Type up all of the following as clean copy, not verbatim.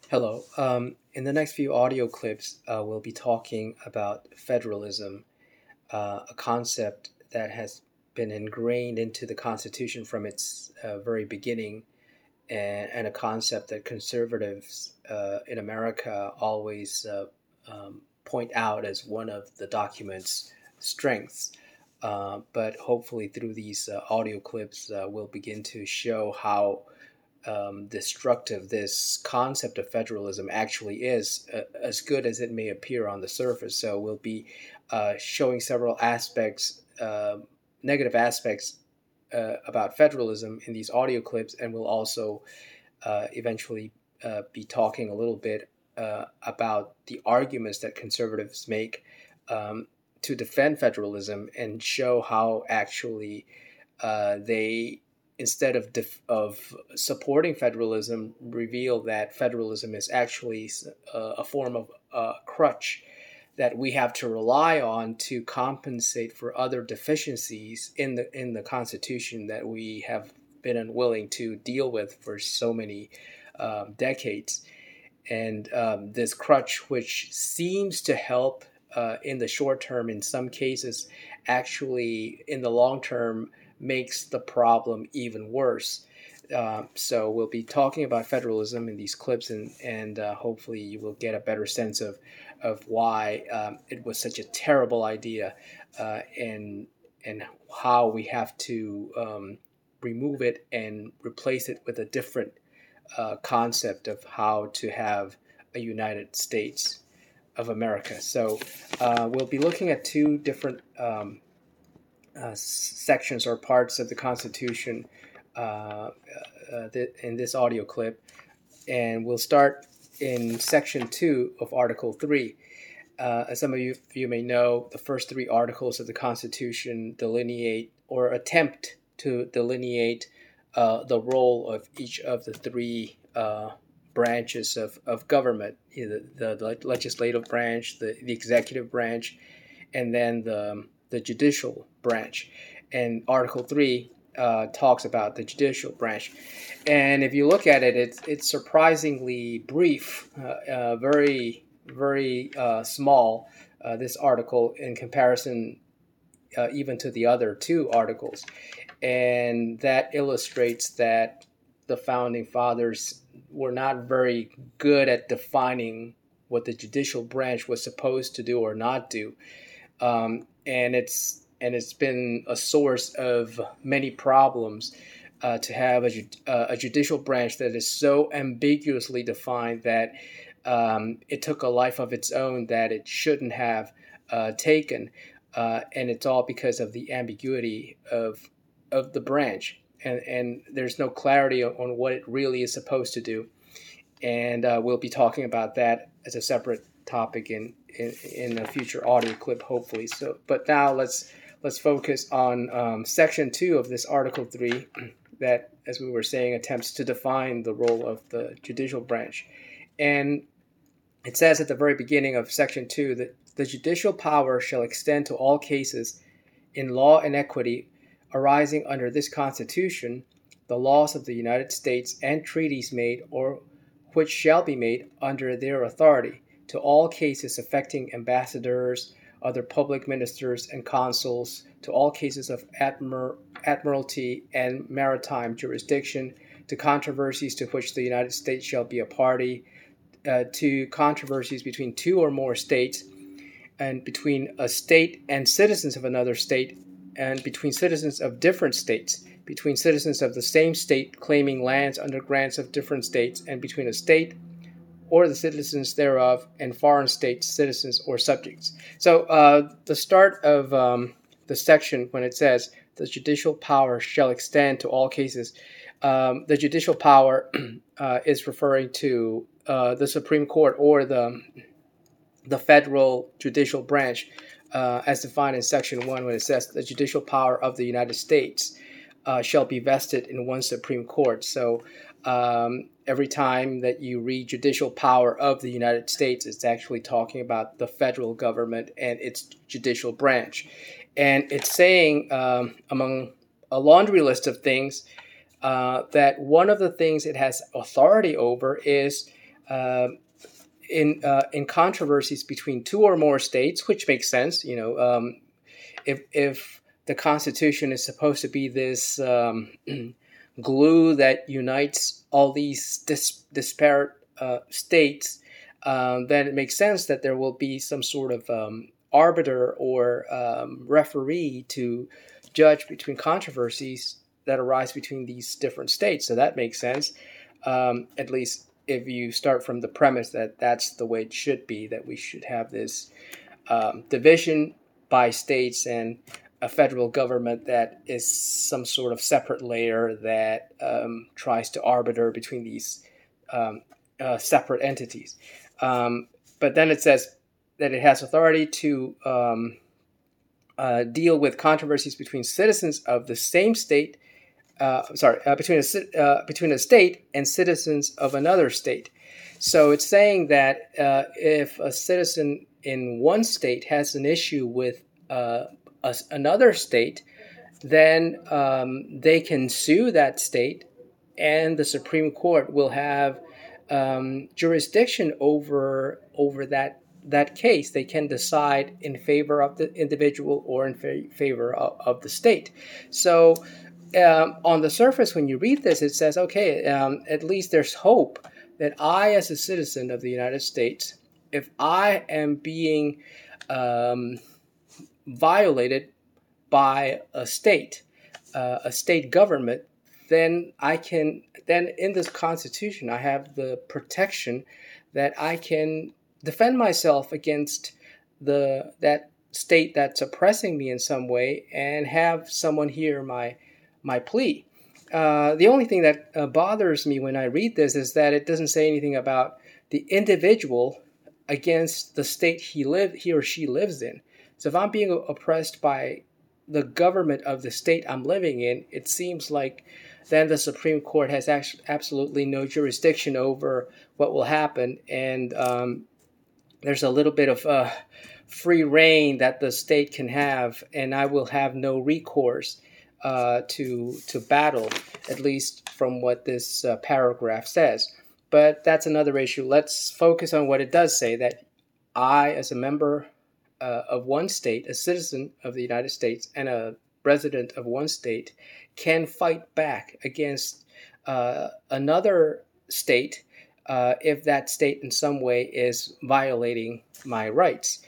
Hello. In the next few audio clips, we'll be talking about federalism, a concept that has been ingrained into the Constitution from its very beginning, and a concept that conservatives in America always point out as one of the document's strengths. But hopefully, through these audio clips, we'll begin to show how destructive this concept of federalism actually is, as good as it may appear on the surface. So we'll be showing several aspects, negative aspects about federalism in these audio clips, and we'll also eventually be talking a little bit about the arguments that conservatives make to defend federalism and show how actually they, instead of supporting federalism, reveal that federalism is actually a form of crutch that we have to rely on to compensate for other deficiencies in the Constitution that we have been unwilling to deal with for so many decades. And this crutch, which seems to help in the short term in some cases, actually in the long term makes the problem even worse. So we'll be talking about federalism in these clips, and hopefully you will get a better sense of why it was such a terrible idea, and how we have to remove it and replace it with a different concept of how to have a United States of America. So we'll be looking at two different sections or parts of the Constitution in this audio clip, and we'll start in Section 2 of Article 3. As some of you may know, the first three articles of the Constitution delineate or attempt to delineate the role of each of the three branches of government, the legislative branch, the executive branch, and then the judicial branch. And Article 3 talks about the judicial branch. And if you look at it, it's surprisingly brief, very, very small, this article, in comparison even to the other two articles. And that illustrates that the founding fathers were not very good at defining what the judicial branch was supposed to do or not do. And it's been a source of many problems to have a judicial branch that is so ambiguously defined that it took a life of its own that it shouldn't have taken, and it's all because of the ambiguity of the branch, and there's no clarity on what it really is supposed to do, and we'll be talking about that as a separate topic in a future audio clip, hopefully. So, but now let's focus on Section 2 of this Article 3 that, as we were saying, attempts to define the role of the judicial branch. And it says at the very beginning of Section 2 that the judicial power shall extend to all cases in law and equity arising under this Constitution, the laws of the United States, and treaties made or which shall be made under their authority, to all cases affecting ambassadors, other public ministers and consuls, to all cases of admiralty and maritime jurisdiction, to controversies to which the United States shall be a party, to controversies between two or more states, and between a state and citizens of another state, and between citizens of different states, between citizens of the same state claiming lands under grants of different states, and between a state or the citizens thereof and foreign states, citizens or subjects. So the start of the section, when it says the judicial power shall extend to all cases, the judicial power is referring to the Supreme Court, or the federal judicial branch, as defined in Section 1, when it says the judicial power of the United States shall be vested in one Supreme Court. So every time that you read judicial power of the United States, it's actually talking about the federal government and its judicial branch. And it's saying, among a laundry list of things, that one of the things it has authority over is uh, in controversies between two or more states, which makes sense. If the Constitution is supposed to be this glue that unites all these disparate states, then it makes sense that there will be some sort of arbiter or referee to judge between controversies that arise between these different states. So that makes sense, at least if you start from the premise that that's the way it should be, that we should have this division by states and a federal government that is some sort of separate layer that tries to arbiter between these separate entities. But then it says that it has authority to deal with controversies between citizens of the same state. Between a state and citizens of another state. So it's saying that if a citizen in one state has an issue with another state, then they can sue that state, and the Supreme Court will have jurisdiction over that case. They can decide in favor of the individual or in favor of the state. So on the surface, when you read this, it says, okay, at least there's hope that I, as a citizen of the United States, if I am being violated by a state government, then in this Constitution, I have the protection that I can defend myself against that state that's oppressing me in some way, and have someone hear my plea. The only thing that bothers me when I read this is that it doesn't say anything about the individual against the state he or she lives in. So if I'm being oppressed by the government of the state I'm living in, it seems like then the Supreme Court has absolutely no jurisdiction over what will happen, and there's a little bit of free reign that the state can have, and I will have no recourse to battle, at least from what this paragraph says. But that's another issue. Let's focus on what it does say, that I, as a member of one state, a citizen of the United States, and a resident of one state, can fight back against another state if that state in some way is violating my rights.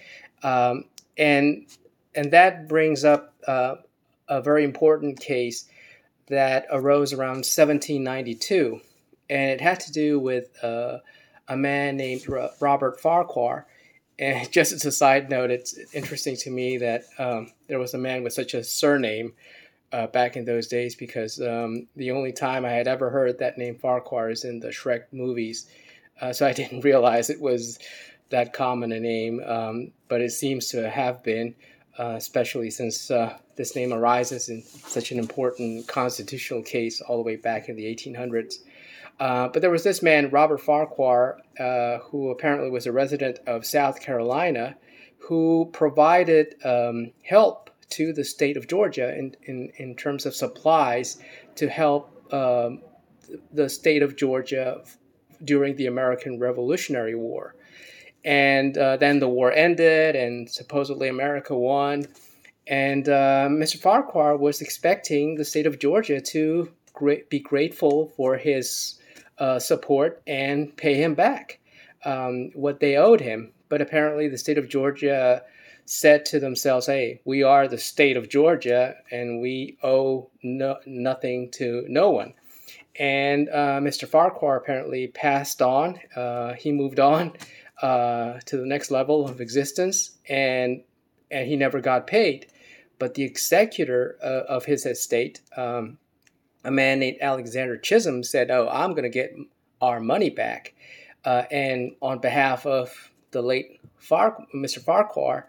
And that brings up a very important case that arose around 1792, and it had to do with a man named Robert Farquhar. And just as a side note, it's interesting to me that there was a man with such a surname back in those days, because the only time I had ever heard that name Farquhar is in the Shrek movies. So I didn't realize it was that common a name, but it seems to have been, especially since this name arises in such an important constitutional case all the way back in the 1800s. But there was this man, Robert Farquhar, who apparently was a resident of South Carolina, who provided help to the state of Georgia in terms of supplies to help the state of Georgia during the American Revolutionary War. And then the war ended, and supposedly America won. And Mr. Farquhar was expecting the state of Georgia to be grateful for his support and pay him back what they owed him. But apparently the state of Georgia said to themselves, hey, we are the state of Georgia, and we owe nothing to no one. And Mr. Farquhar apparently passed on. He moved on to the next level of existence, and he never got paid. But the executor of his estate, a man named Alexander Chisholm, said, oh, I'm going to get our money back. And on behalf of the late Mr. Farquhar,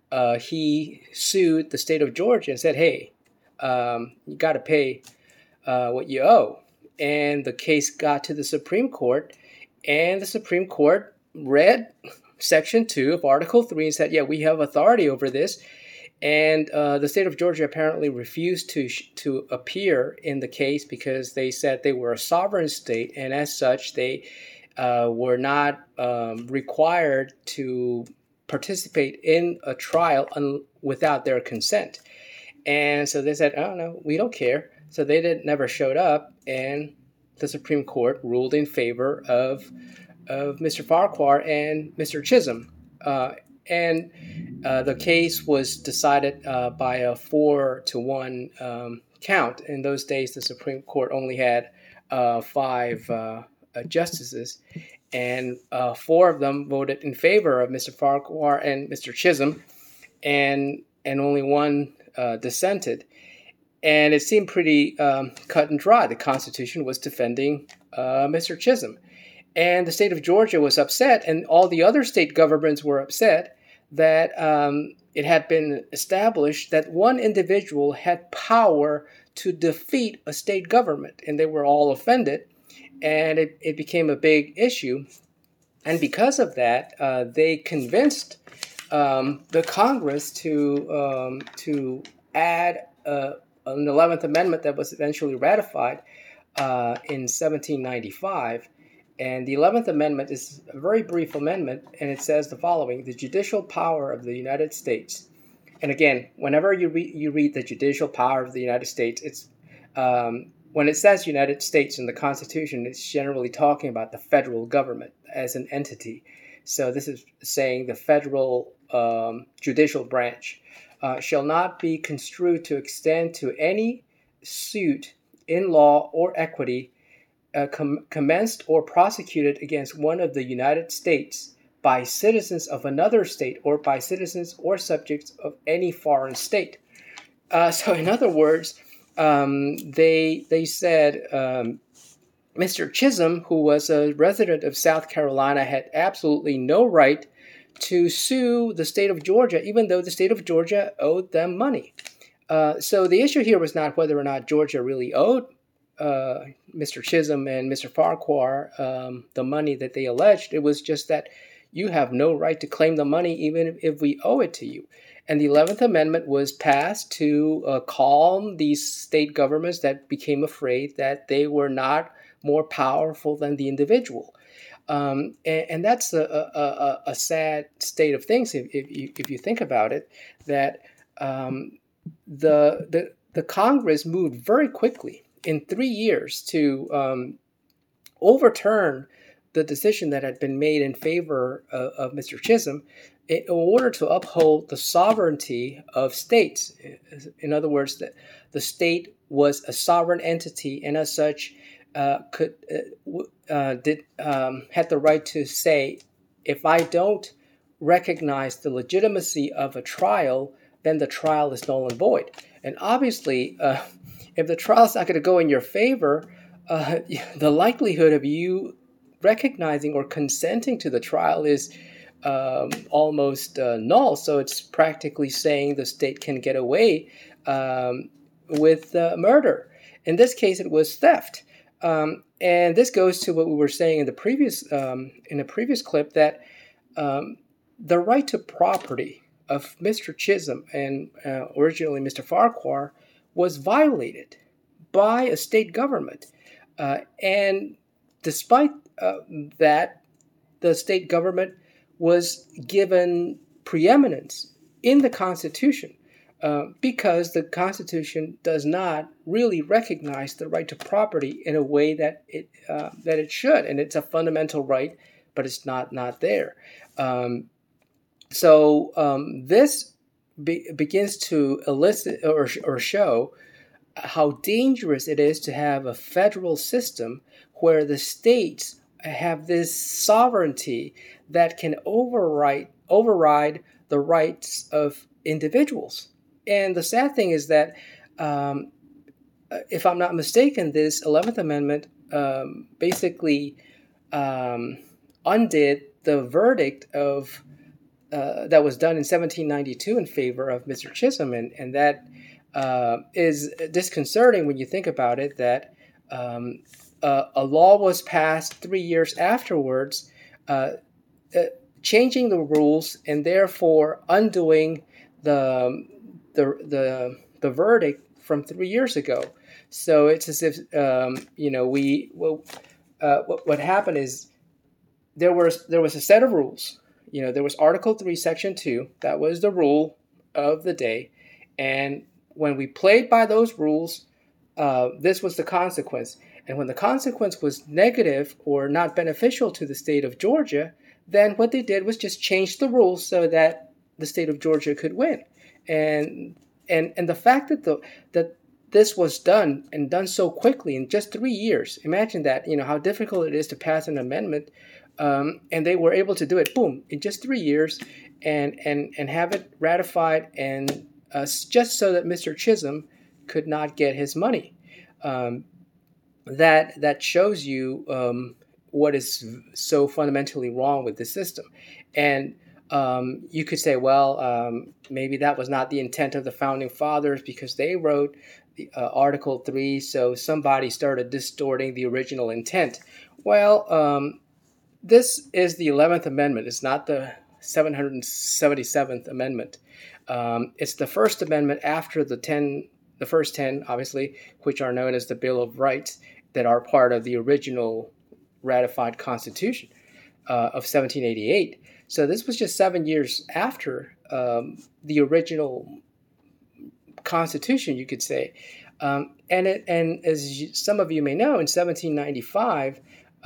he sued the state of Georgia and said, hey, you got to pay what you owe. And the case got to the Supreme Court, and the Supreme Court read Section 2 of Article 3 and said, yeah, we have authority over this. And the state of Georgia apparently refused to appear in the case because they said they were a sovereign state, and as such, they were not required to participate in a trial without their consent. And so they said, oh, no, we don't care. So they never showed up, and the Supreme Court ruled in favor of Mr. Farquhar and Mr. Chisholm. And the case was decided by a 4-1 count. In those days, the Supreme Court only had 5 justices, and 4 of them voted in favor of Mr. Farquhar and Mr. Chisholm, and only 1 dissented. And it seemed pretty cut and dry. The Constitution was defending Mr. Chisholm. And the state of Georgia was upset, and all the other state governments were upset that it had been established that one individual had power to defeat a state government, and they were all offended, and it became a big issue. And because of that, they convinced the Congress to add an 11th Amendment that was eventually ratified in 1795. And the 11th Amendment is a very brief amendment, and it says the following: the judicial power of the United States. And again, whenever you read the judicial power of the United States, it's when it says United States in the Constitution, it's generally talking about the federal government as an entity. So this is saying the federal judicial branch shall not be construed to extend to any suit in law or equity commenced or prosecuted against one of the United States by citizens of another state or by citizens or subjects of any foreign state. So in other words, they said Mr. Chisholm, who was a resident of South Carolina, had absolutely no right to sue the state of Georgia, even though the state of Georgia owed them money. So the issue here was not whether or not Georgia really owed Mr. Chisholm and Mr. Farquhar the money that they alleged. It was just that you have no right to claim the money even if we owe it to you. And the 11th Amendment was passed to calm these state governments that became afraid that they were not more powerful than the individual. And that's a sad state of things if you think about it, that the Congress moved very quickly in 3 years to overturn the decision that had been made in favor of Mr. Chisholm in order to uphold the sovereignty of states. In other words, that the state was a sovereign entity, and as such had the right to say, if I don't recognize the legitimacy of a trial, then the trial is null and void. And obviously, if the trial's not going to go in your favor, the likelihood of you recognizing or consenting to the trial is almost null. So it's practically saying the state can get away with murder. In this case, it was theft. And this goes to what we were saying in the previous clip, that the right to property of Mr. Chisholm and originally Mr. Farquhar was violated by a state government. And despite that, the state government was given preeminence in the Constitution because the Constitution does not really recognize the right to property in a way that it should. And it's a fundamental right, but it's not there. So this begins to elicit or show how dangerous it is to have a federal system where the states have this sovereignty that can override the rights of individuals. And the sad thing is that, if I'm not mistaken, this 11th Amendment basically undid the verdict of that was done in 1792 in favor of Mr. Chisholm, and that is disconcerting when you think about it, that a law was passed 3 years afterwards, changing the rules and therefore undoing the verdict from 3 years ago. So it's as if what happened is there was a set of rules. There was Article 3, Section 2. That was the rule of the day. And when we played by those rules, this was the consequence. And when the consequence was negative or not beneficial to the state of Georgia, then what they did was just change the rules so that the state of Georgia could win. And the fact that this was done and done so quickly in just 3 years. Imagine that, how difficult it is to pass an amendment. And they were able to do it, boom, in just 3 years and have it ratified, and just so that Mr. Chisholm could not get his money. That shows you what is so fundamentally wrong with the system. And you could say, well, maybe that was not the intent of the Founding Fathers because they wrote Article 3, so somebody started distorting the original intent. Well, this is the 11th Amendment. It's not the 777th Amendment. It's the First Amendment after the first 10, obviously, which are known as the Bill of Rights, that are part of the original ratified Constitution of 1788. So this was just 7 years after the original Constitution, you could say. And as some of you may know, in 1795,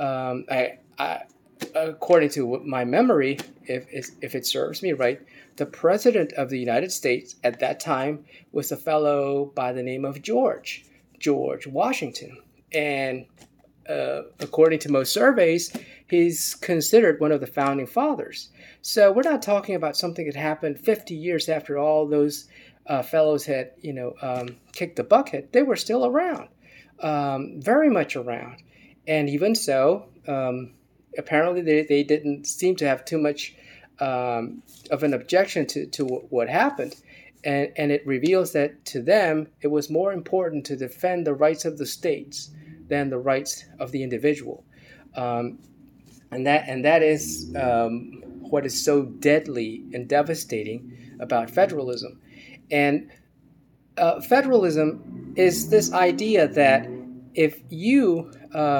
according to my memory, if it serves me right, the President of the United States at that time was a fellow by the name of George Washington. And according to most surveys, he's considered one of the Founding Fathers. So we're not talking about something that happened 50 years after all those fellows had, kicked the bucket. They were still around, very much around. And even so, apparently they didn't seem to have too much of an objection to what happened. And it reveals that to them, it was more important to defend the rights of the states than the rights of the individual. And that is what is so deadly and devastating about federalism. And federalism is this idea that if you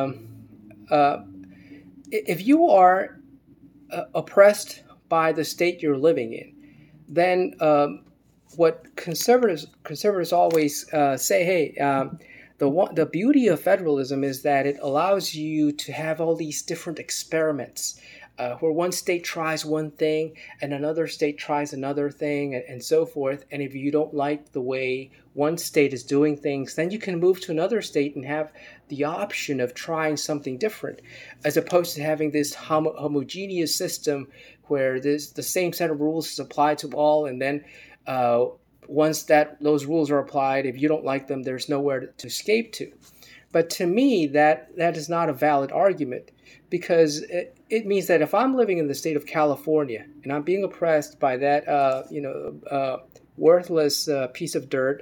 are oppressed by the state you're living in, then what conservatives always say, hey, the beauty of federalism is that it allows you to have all these different experiments where one state tries one thing and another state tries another thing and so forth. And if you don't like the way one state is doing things, then you can move to another state and have the option of trying something different, as opposed to having this homogeneous system where the same set of rules is applied to all, and then once those rules are applied, if you don't like them, there's nowhere to escape to. But to me, that is not a valid argument, because it means that if I'm living in the state of California and I'm being oppressed by that worthless piece of dirt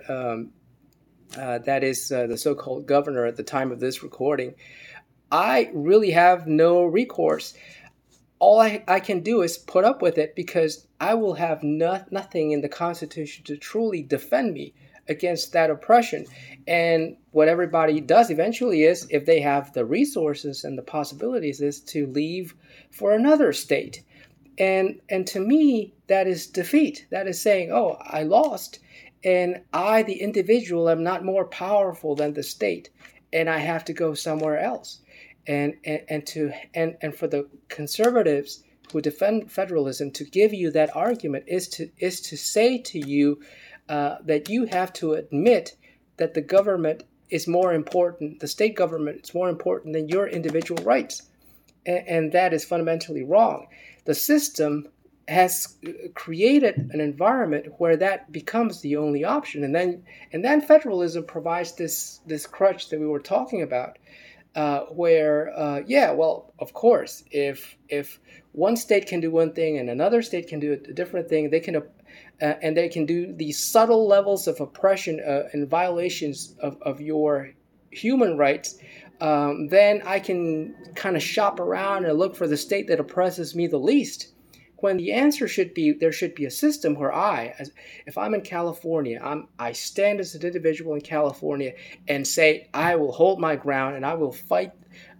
that is the so-called governor at the time of this recording, I really have no recourse. All I can do is put up with it, because I will have nothing in the Constitution to truly defend me against that oppression. And what everybody does eventually is, if they have the resources and the possibilities, is to leave for another state. And to me, that is defeat. That is saying, oh, I lost, and I, the individual, am not more powerful than the state, and I have to go somewhere else. And for the conservatives who defend federalism to give you that argument is to say to you that you have to admit that the government is more important, the state government is more important than your individual rights. And that is fundamentally wrong. The system has created an environment where that becomes the only option. And then federalism provides this crutch that we were talking about, where, of course, if one state can do one thing and another state can do a different thing, they can do these subtle levels of oppression and violations of your human rights, then I can kind of shop around and look for the state that oppresses me the least. When the answer should be, there should be a system where if I'm in California, I stand as an individual in California and say, I will hold my ground and I will fight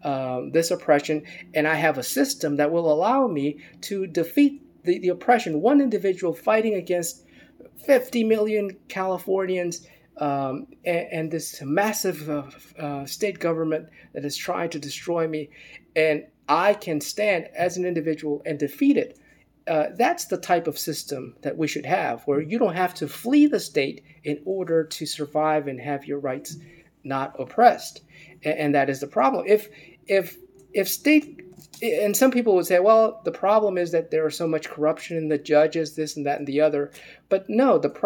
this oppression, and I have a system that will allow me to defeat the oppression. One individual fighting against 50 million Californians, and this massive state government that is trying to destroy me, and I can stand as an individual and defeat it. That's the type of system that we should have, where you don't have to flee the state in order to survive and have your rights not oppressed. And that is the problem. If state, and some people would say, well, the problem is that there is so much corruption in the judges, this and that and the other. But no, the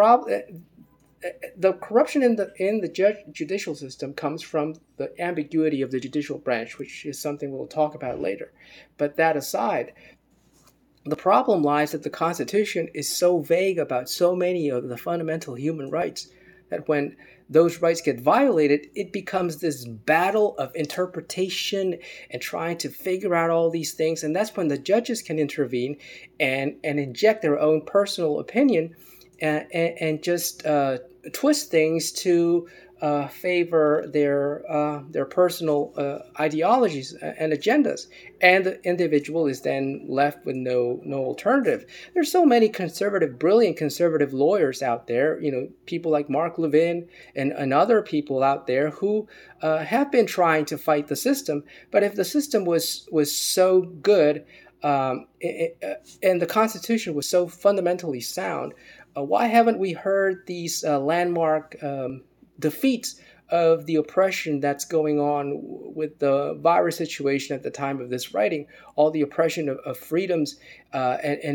corruption in the judicial system comes from the ambiguity of the judicial branch, which is something we'll talk about later. But that aside, the problem lies that the Constitution is so vague about so many of the fundamental human rights that when those rights get violated, it becomes this battle of interpretation and trying to figure out all these things. And that's when the judges can intervene and inject their own personal opinion and just twist things to favor their personal ideologies and agendas, and the individual is then left with no alternative. There's so many brilliant conservative lawyers out there, people like Mark Levin and other people out there who have been trying to fight the system. But if the system was so good and the Constitution was so fundamentally sound, why haven't we heard these landmark defeats of the oppression that's going on with the virus situation at the time of this writing, all the oppression of freedoms and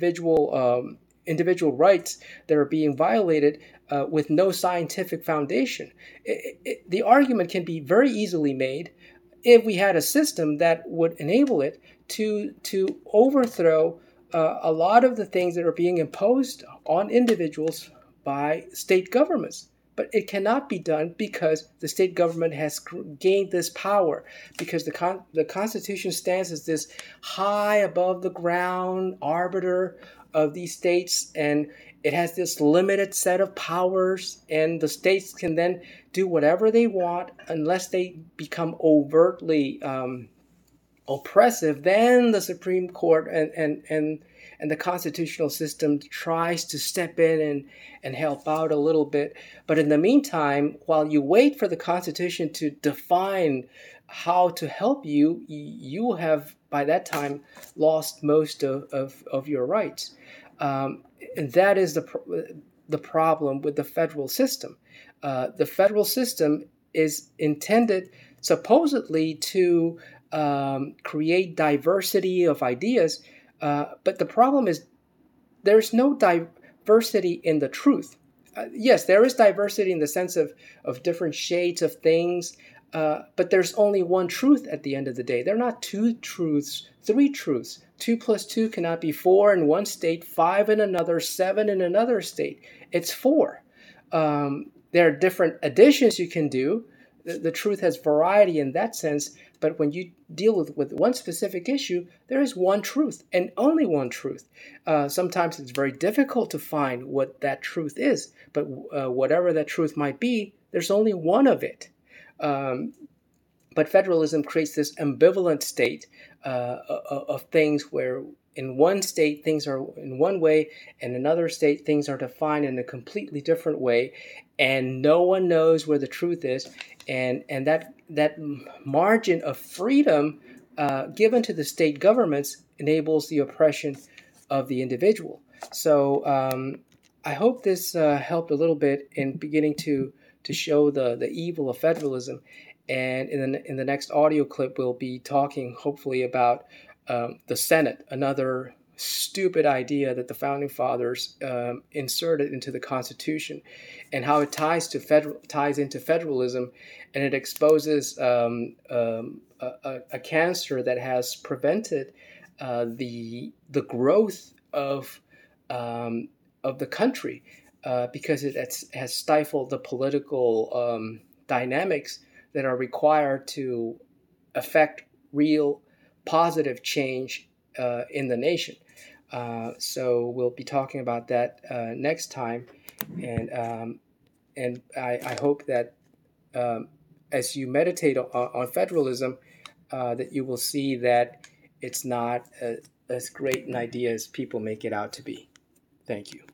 individual rights that are being violated with no scientific foundation? The argument can be very easily made if we had a system that would enable it to overthrow a lot of the things that are being imposed on individuals by state governments. But it cannot be done because the state government has gained this power, because the Constitution stands as this high above the ground arbiter of these states, and it has this limited set of powers, and the states can then do whatever they want unless they become overtly oppressive. Then the Supreme Court and the constitutional system tries to step in and help out a little bit. But in the meantime, while you wait for the Constitution to define how to help you, you have by that time lost most of your rights. And that is the problem with the federal system. The federal system is intended supposedly to create diversity of ideas, but the problem is there's no diversity in the truth. Yes, there is diversity in the sense of different shades of things, but there's only one truth at the end of the day. There are not two truths, three truths. 2 plus 2 cannot be 4 in one state, 5 in another, 7 in another state. It's 4. There are different additions you can do. The truth has variety in that sense, but when you deal with one specific issue, there is one truth and only one truth. Sometimes it's very difficult to find what that truth is, but whatever that truth might be, there's only one of it. But federalism creates this ambivalent state of things where in one state things are in one way, and in another state things are defined in a completely different way, and no one knows where the truth is. And that margin of freedom given to the state governments enables the oppression of the individual. So I hope this helped a little bit in beginning to show the evil of federalism. And in the next audio clip, we'll be talking hopefully about the Senate, another stupid idea that the Founding Fathers inserted into the Constitution, and how it ties into federalism, and it exposes a cancer that has prevented the growth of the country because it has stifled the political dynamics that are required to affect real positive change in the nation. So we'll be talking about that next time, and I hope that as you meditate on federalism, that you will see that it's not as great an idea as people make it out to be. Thank you.